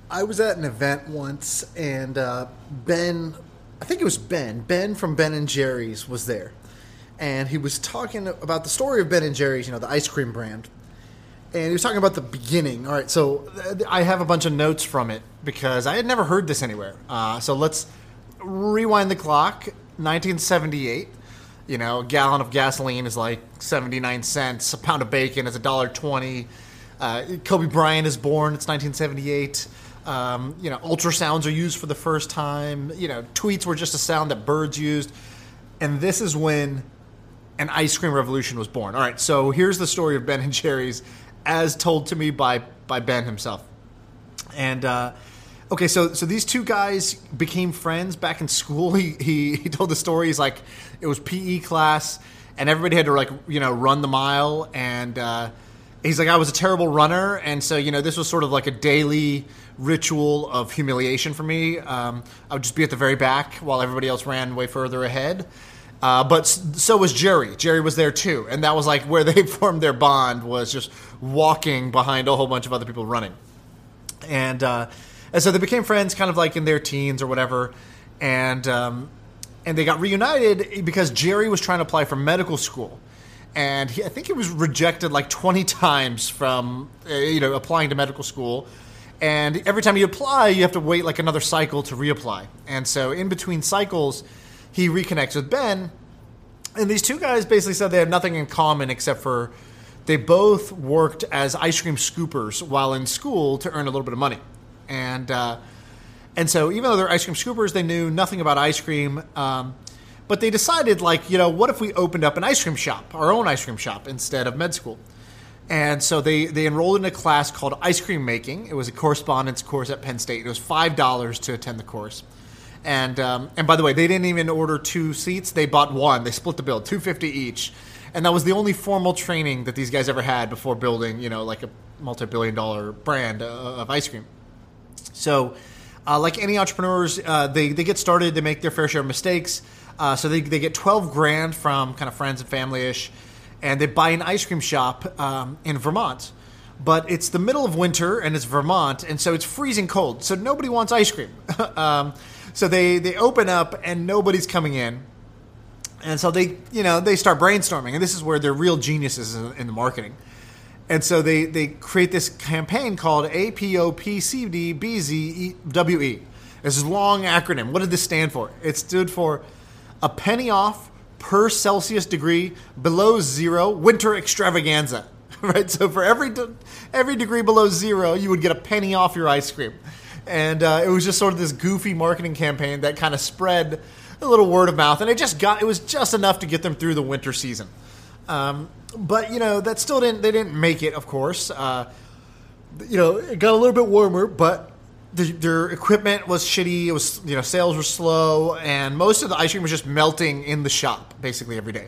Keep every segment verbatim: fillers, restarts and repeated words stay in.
I was at an event once, and uh, Ben, I think it was Ben, Ben from Ben and Jerry's was there. And he was talking about the story of Ben and Jerry's, you know, the ice cream brand. And he was talking about the beginning. All right, so I have a bunch of notes from it because I had never heard this anywhere. Uh, so let's rewind the clock. nineteen seventy-eight. You know, a gallon of gasoline is like seventy-nine cents. A pound of bacon is one dollar twenty. Uh, Kobe Bryant is born. It's nineteen seventy-eight. Um, you know, ultrasounds are used for the first time. You know, tweets were just a sound that birds used. And this is when an ice cream revolution was born. All right, so here's the story of Ben and Jerry's as told to me by, by Ben himself. And, uh, okay, so so these two guys became friends back in school. He, he he told the story. He's like, it was P E class, and everybody had to, like, you know, run the mile. And uh, he's like, I was a terrible runner, and so, you know, this was sort of like a daily ritual of humiliation for me. Um, I would just be at the very back while everybody else ran way further ahead. Uh, but so was Jerry. Jerry was there too, and that was like where they formed their bond, was just walking behind a whole bunch of other people running. And uh, and so they became friends, kind of like in their teens or whatever, and um, and they got reunited because Jerry was trying to apply for medical school, and he, I think he was rejected like twenty times from uh, you know applying to medical school. And every time you apply, you have to wait like another cycle to reapply. And so in between cycles, he reconnects with Ben, and these two guys basically said they had nothing in common except for they both worked as ice cream scoopers while in school to earn a little bit of money. And uh, and so even though they're ice cream scoopers, they knew nothing about ice cream. Um, but they decided, like, you know, what if we opened up an ice cream shop, our own ice cream shop, instead of med school? And so they, they enrolled in a class called Ice Cream Making. It was a correspondence course at Penn State. It was five dollars to attend the course. And um, and by the way, they didn't even order two seats. They bought one. They split the bill, two hundred fifty dollars each. And that was the only formal training that these guys ever had before building, you know, like a multi-billion dollar brand of ice cream. So uh, like any entrepreneurs, uh, they, they get started. They make their fair share of mistakes. Uh, so they, they get twelve grand from kind of friends and family-ish. And they buy an ice cream shop um, in Vermont. But it's the middle of winter, and it's Vermont, and so it's freezing cold. So nobody wants ice cream. um, so they, they open up, and nobody's coming in. And so they, you know, they start brainstorming, and this is where they're real geniuses in, in the marketing. And so they, they create this campaign called A P O P C D B Z W E. This is a long acronym. What did this stand for? It stood for a penny off per Celsius degree below zero winter extravaganza. Right, so for every de- every degree below zero, you would get a penny off your ice cream, and uh, it was just sort of this goofy marketing campaign that kind of spread a little word of mouth, and it just got it was just enough to get them through the winter season. Um, but you know that still didn't they didn't make it, of course. Uh, you know, it got a little bit warmer, but the, their equipment was shitty. It was you know sales were slow, and most of the ice cream was just melting in the shop basically every day,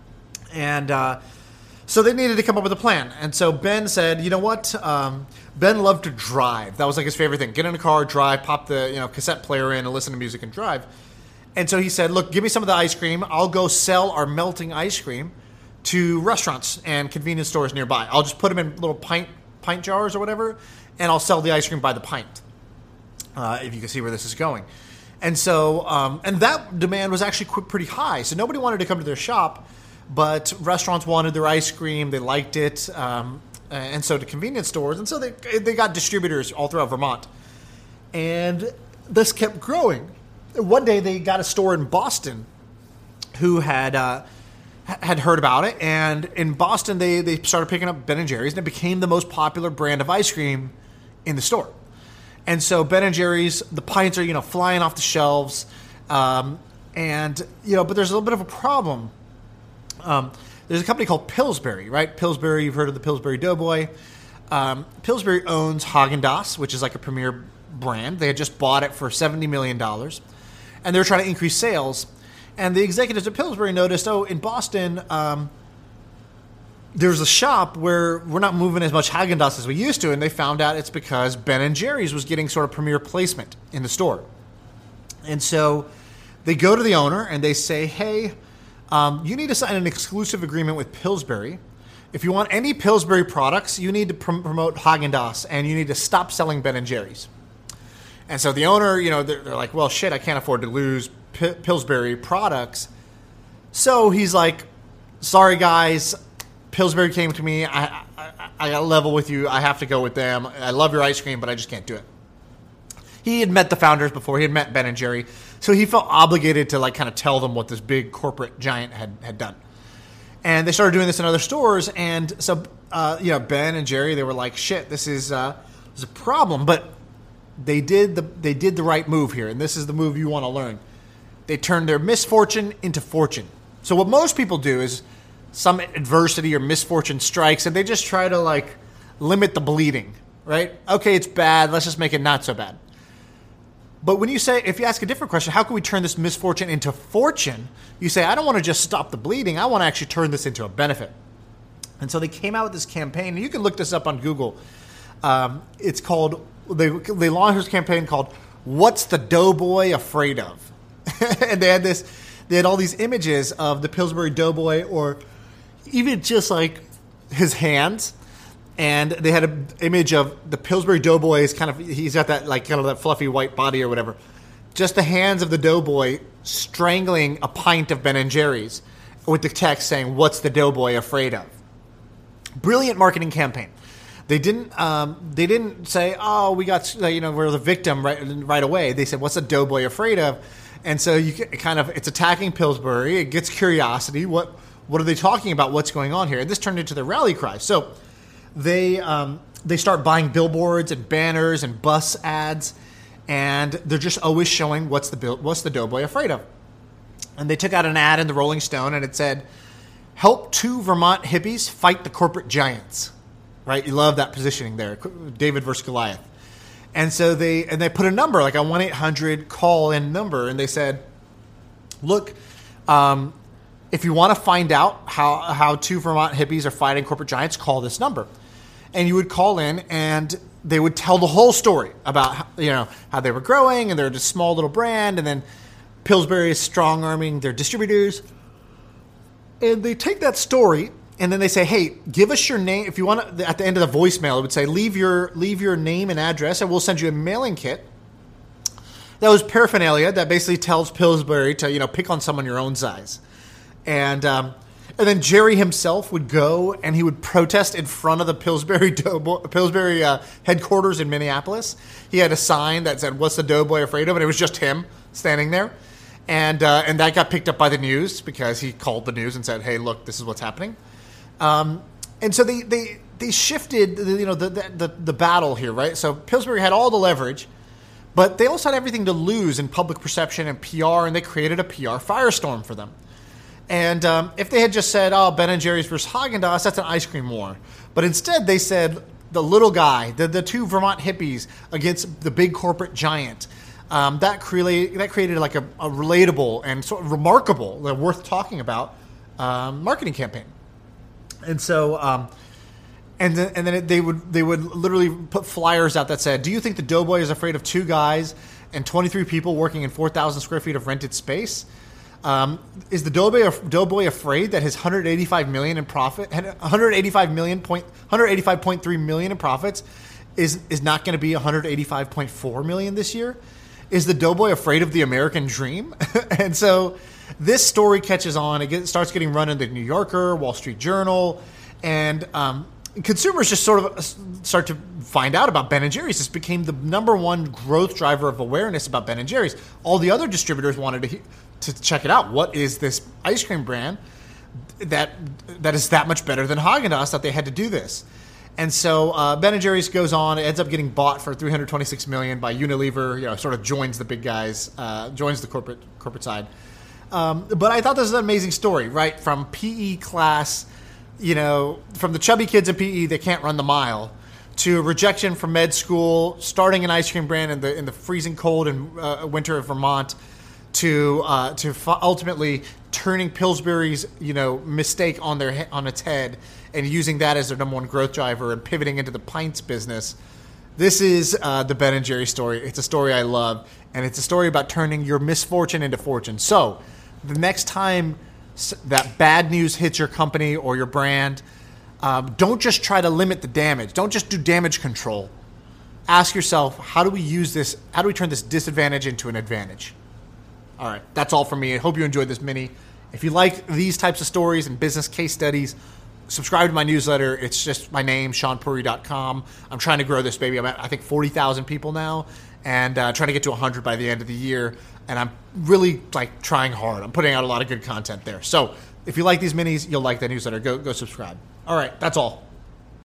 and. Uh, So they needed to come up with a plan. And so Ben said, you know what? Um, Ben loved to drive. That was like his favorite thing. Get in a car, drive, pop the you know cassette player in and listen to music and drive. And so he said, look, give me some of the ice cream. I'll go sell our melting ice cream to restaurants and convenience stores nearby. I'll just put them in little pint pint jars or whatever, and I'll sell the ice cream by the pint, uh, if you can see where this is going. And so, um, and that demand was actually qu- pretty high. So nobody wanted to come to their shop. But restaurants wanted their ice cream. They liked it. Um, and so did convenience stores. And so they they got distributors all throughout Vermont. And this kept growing. One day they got a store in Boston who had uh, had heard about it. And in Boston, they, they started picking up Ben and Jerry's. And it became the most popular brand of ice cream in the store. And so Ben and Jerry's, the pints are, you know, flying off the shelves. Um, and, you know, but there's a little bit of a problem. Um, there's a company called Pillsbury, right? Pillsbury, you've heard of the Pillsbury Doughboy. Um, Pillsbury owns Häagen-Dazs, which is like a premier brand. They had just bought it for seventy million dollars, and they were trying to increase sales. And the executives at Pillsbury noticed, oh, in Boston, um, there's a shop where we're not moving as much Häagen-Dazs as we used to, and they found out it's because Ben and Jerry's was getting sort of premier placement in the store. And so they go to the owner, and they say, hey, Um, you need to sign an exclusive agreement with Pillsbury. If you want any Pillsbury products, you need to pr- promote Häagen-Dazs, and you need to stop selling Ben and Jerry's. And so the owner, you know, they're, they're like, well, shit, I can't afford to lose P- Pillsbury products. So he's like, sorry, guys, Pillsbury came to me. I, I, I got to level with you. I have to go with them. I love your ice cream, but I just can't do it. He had met the founders before. He had met Ben and Jerry. So he felt obligated to like kind of tell them what this big corporate giant had, had done. And they started doing this in other stores. And so, uh, you know, Ben and Jerry, they were like, shit, this is, uh, this is a problem. But they did the they did the right move here. And this is the move you want to learn. They turned their misfortune into fortune. So what most people do is some adversity or misfortune strikes, and they just try to like limit the bleeding, right? Okay, it's bad. Let's just make it not so bad. But when you say, if you ask a different question, how can we turn this misfortune into fortune? You say, I don't want to just stop the bleeding. I want to actually turn this into a benefit. And so they came out with this campaign, and you can look this up on Google. Um, it's called, they, they launched this campaign called, What's the Doughboy Afraid Of? And they had this, they had all these images of the Pillsbury Doughboy, or even just like his hands. And they had an image of the Pillsbury Doughboy is kind of, he's got that like kind of that fluffy white body or whatever. Just the hands of the Doughboy strangling a pint of Ben and Jerry's with the text saying, what's the Doughboy afraid of? Brilliant marketing campaign. They didn't, um, they didn't say, oh, we got, you know, we're the victim right, right away. They said, what's the Doughboy afraid of? And so you kind of, it's attacking Pillsbury. It gets curiosity. What, what are they talking about? What's going on here? And this turned into the rally cry. So They um, they start buying billboards and banners and bus ads, and they're just always showing what's the what's the Doughboy afraid of. And they took out an ad in the Rolling Stone, and it said, "Help two Vermont hippies fight the corporate giants." Right? You love that positioning there, David versus Goliath. And so they and they put a number like a one eight hundred call in number, and they said, "Look, um, if you want to find out how how two Vermont hippies are fighting corporate giants, call this number." And you would call in, and they would tell the whole story about how, you know how they were growing, and they're just a small little brand, and then Pillsbury is strong arming their distributors. And they take that story, and then they say, "Hey, give us your name. If you want to." At the end of the voicemail, it would say, "Leave your leave your name and address, and we'll send you a mailing kit." That was paraphernalia that basically tells Pillsbury to you know pick on someone your own size, and. Um, And then Jerry himself would go and he would protest in front of the Pillsbury Doughboy, Pillsbury uh, headquarters in Minneapolis. He had a sign that said, "What's the Doughboy afraid of?" And it was just him standing there. And uh, and that got picked up by the news because he called the news and said, "Hey, look, this is what's happening." Um, and so they they they shifted, you know, the, the the battle here, right? So Pillsbury had all the leverage, but they also had everything to lose in public perception and P R, and they created a P R firestorm for them. And um, if they had just said, oh, Ben and Jerry's versus Haagen-Dazs, that's an ice cream war. But instead they said the little guy, the, the two Vermont hippies against the big corporate giant. Um, that, created, that created like a, a relatable and sort of remarkable, uh, worth talking about um, marketing campaign. And so, um, and then, and then it, they would they would literally put flyers out that said, "Do you think the Doughboy is afraid of two guys and twenty-three people working in four thousand square feet of rented space? Um, is the Doughboy, Doughboy afraid that his one hundred eighty-five million in profit, one hundred eighty-five million point, one hundred eighty-five point three million in profits, is is not going to be one hundred eighty-five point four million this year? Is the Doughboy afraid of the American dream?" And so this story catches on. It gets, starts getting run in the New Yorker, Wall Street Journal, and um, consumers just sort of start to find out about Ben and Jerry's. This became the number one growth driver of awareness about Ben and Jerry's. All the other distributors wanted to to check it out. What is this ice cream brand that that is that much better than Haagen-Dazs that they had to do this? And so uh, Ben and Jerry's goes on. It ends up getting bought for three hundred twenty-six million dollars by Unilever. You know, sort of joins the big guys, uh, joins the corporate corporate side. Um, but I thought this was an amazing story, right? From P E class, you know, from the chubby kids in P E that can't run the mile, to rejection from med school, starting an ice cream brand in the in the freezing cold and uh, winter of Vermont, to uh, to f- ultimately turning Pillsbury's you know mistake on their he- on its head and using that as their number one growth driver and pivoting into the pints business. This is uh, the Ben and Jerry story. It's a story I love, and it's a story about turning your misfortune into fortune. So the next time that bad news hits your company or your brand, um, don't just try to limit the damage. Don't just do damage control. ask yourself, how do we use this? How do we turn this disadvantage into an advantage? All right, that's all from me. I hope you enjoyed this mini. If you like these types of stories and business case studies, subscribe to my newsletter. It's just my name, sean puri dot com. I'm trying to grow this baby. I'm at, I think, forty thousand people now, and uh, trying to get to one hundred by the end of the year. And I'm really like trying hard. I'm putting out a lot of good content there. So if you like these minis, you'll like the newsletter. Go go subscribe. All right, that's all.